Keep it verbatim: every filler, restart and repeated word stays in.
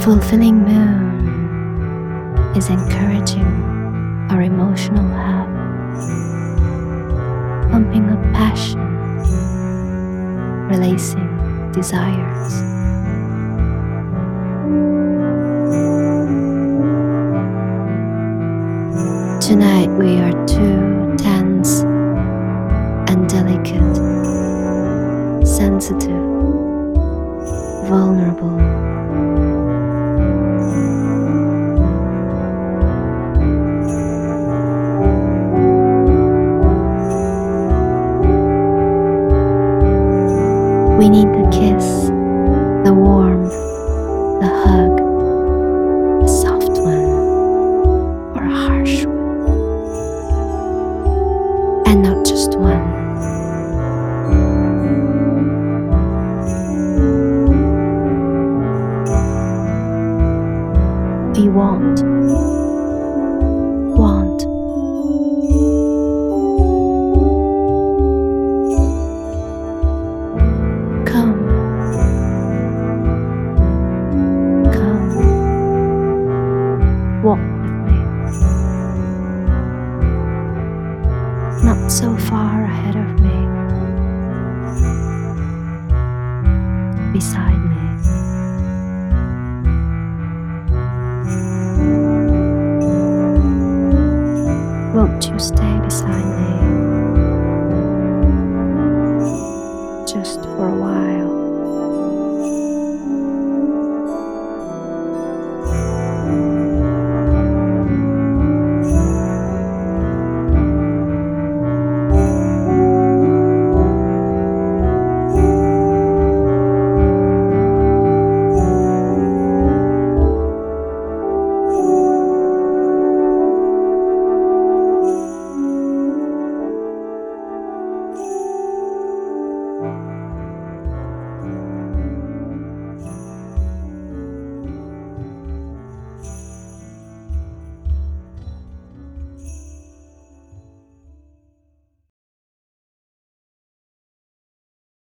fulfilling moon is encouraging our emotional health, pumping up passion, releasing desires. Tonight we are too tense and delicate, sensitive, vulnerable. We need the kiss, the warmth, the hug, a soft one or a harsh one, and not just one. We want, want. Come, come, walk with me, not so far ahead of me, beside me. Won't you stay beside me?